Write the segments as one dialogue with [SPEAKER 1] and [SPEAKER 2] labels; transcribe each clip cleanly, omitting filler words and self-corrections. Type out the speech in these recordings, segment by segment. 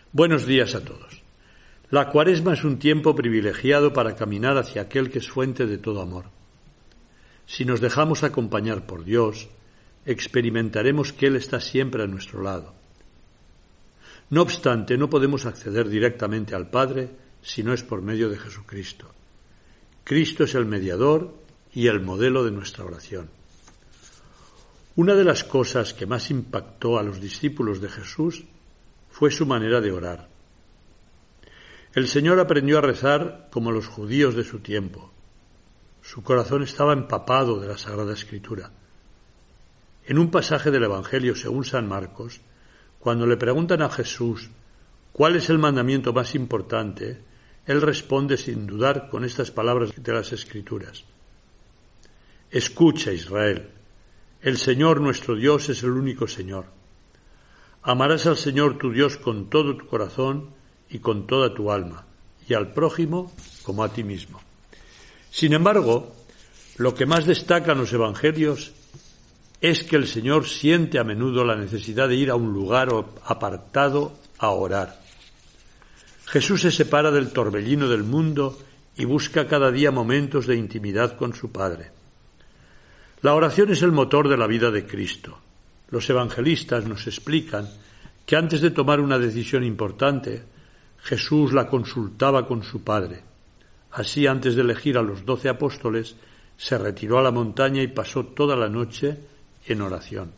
[SPEAKER 1] Buenos días a todos. La Cuaresma es un tiempo privilegiado para caminar hacia aquel que es fuente de todo amor. Si nos dejamos acompañar por Dios, experimentaremos que Él está siempre a nuestro lado. No obstante, no podemos acceder directamente al Padre si no es por medio de Jesucristo. Cristo es el mediador y el modelo de nuestra oración. Una de las cosas que más impactó a los discípulos de Jesús fue su manera de orar. El Señor aprendió a rezar como los judíos de su tiempo. Su corazón estaba empapado de la Sagrada Escritura. En un pasaje del Evangelio según San Marcos, cuando le preguntan a Jesús cuál es el mandamiento más importante, Él responde sin dudar con estas palabras de las Escrituras. Escucha, Israel, el Señor nuestro Dios es el único Señor. Amarás al Señor tu Dios con todo tu corazón y con toda tu alma, y al prójimo como a ti mismo. Sin embargo, lo que más destaca en los Evangelios es que el Señor siente a menudo la necesidad de ir a un lugar apartado a orar. Jesús se separa del torbellino del mundo y busca cada día momentos de intimidad con su Padre. La oración es el motor de la vida de Cristo. Los evangelistas nos explican que antes de tomar una decisión importante, Jesús la consultaba con su Padre. Así, antes de elegir a los 12 apóstoles, se retiró a la montaña y pasó toda la noche en oración.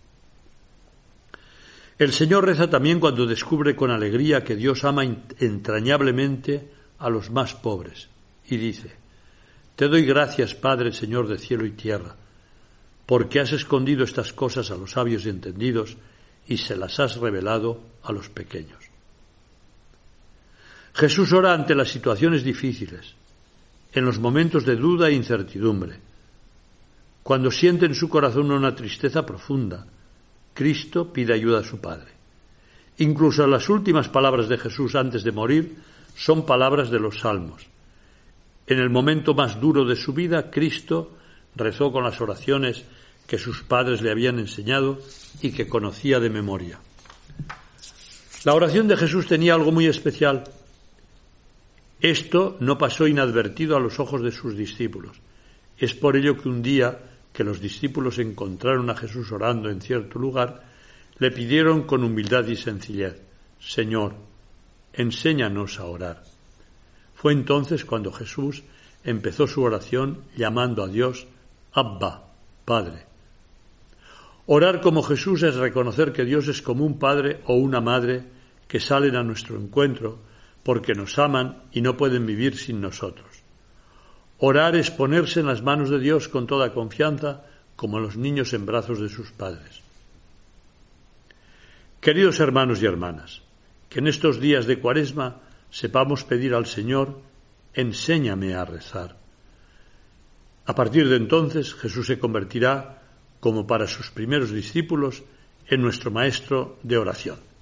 [SPEAKER 1] El Señor reza también cuando descubre con alegría que Dios ama entrañablemente a los más pobres y dice: Te doy gracias, Padre, Señor de cielo y tierra, porque has escondido estas cosas a los sabios y entendidos y se las has revelado a los pequeños. Jesús ora ante las situaciones difíciles, en los momentos de duda e incertidumbre. Cuando siente en su corazón una tristeza profunda, Cristo pide ayuda a su Padre. Incluso las últimas palabras de Jesús antes de morir son palabras de los Salmos. En el momento más duro de su vida, Cristo rezó con las oraciones que sus padres le habían enseñado y que conocía de memoria. La oración de Jesús tenía algo muy especial. Esto no pasó inadvertido a los ojos de sus discípulos. Es por ello que un día que los discípulos encontraron a Jesús orando en cierto lugar, le pidieron con humildad y sencillez: Señor, enséñanos a orar. Fue entonces cuando Jesús empezó su oración llamando a Dios Abba, Padre. Orar como Jesús es reconocer que Dios es como un padre o una madre que salen a nuestro encuentro porque nos aman y no pueden vivir sin nosotros. Orar es ponerse en las manos de Dios con toda confianza, como los niños en brazos de sus padres. Queridos hermanos y hermanas, que en estos días de Cuaresma sepamos pedir al Señor: enséñame a rezar. A partir de entonces, Jesús se convertirá, como para sus primeros discípulos, en nuestro maestro de oración.